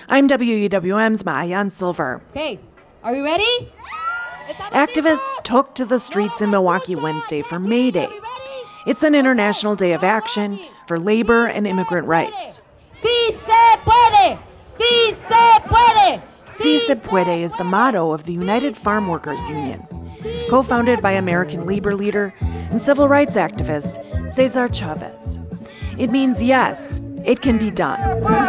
I'm WEWM's Maayan Silver. Okay, are we ready? Activists took to the streets in Milwaukee Wednesday for May Day. It's an international day of action for labor and immigrant rights. Sí se puede! Sí se puede! Si se puede is the motto of the United Farm Workers Union, co-founded by American labor leader and civil rights activist Cesar Chavez. It means yes, it can be done.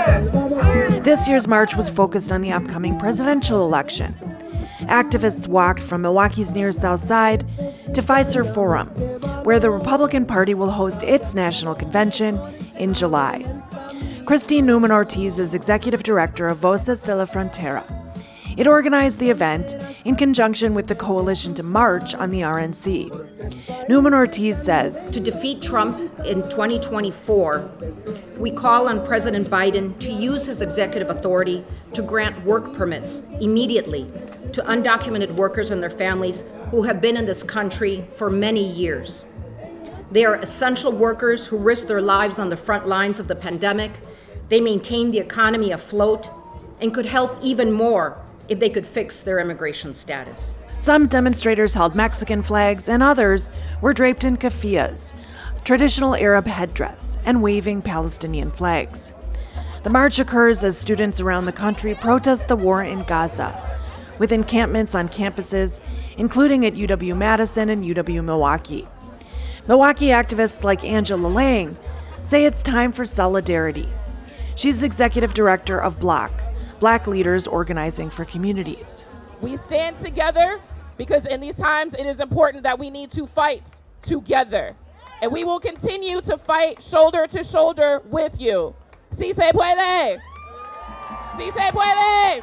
This year's march was focused on the upcoming presidential election. Activists walked from Milwaukee's near South Side to Fiserv Forum, where the Republican Party will host its national convention in July. Christine Neumann-Ortiz is executive director of Voces de la Frontera. It organized the event in conjunction with the coalition to march on the RNC. Neumann-Ortiz says, to defeat Trump in 2024, we call on President Biden to use his executive authority to grant work permits immediately to undocumented workers and their families who have been in this country for many years. They are essential workers who risk their lives on the front lines of the pandemic. They maintain the economy afloat and could help even more if they could fix their immigration status. Some demonstrators held Mexican flags and others were draped in keffiyehs, traditional Arab headdress, and waving Palestinian flags. The march occurs as students around the country protest the war in Gaza, with encampments on campuses, including at UW-Madison and UW-Milwaukee. Milwaukee activists like Angela Lang say it's time for solidarity. She's executive director of BLOC, Black Leaders Organizing for Communities. We stand together because in these times it is important that we need to fight together. And we will continue to fight shoulder to shoulder with you. Si se puede! Si se puede!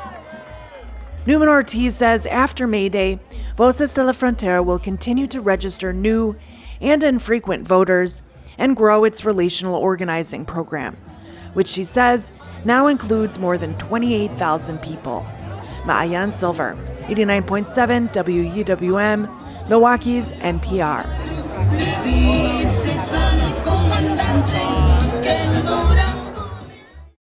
Neumann-Ortiz says after May Day, Voces de la Frontera will continue to register new and infrequent voters and grow its relational organizing program, which she says now includes more than 28,000 people. Maayan Silver, 89.7 WEWM, Milwaukee's NPR.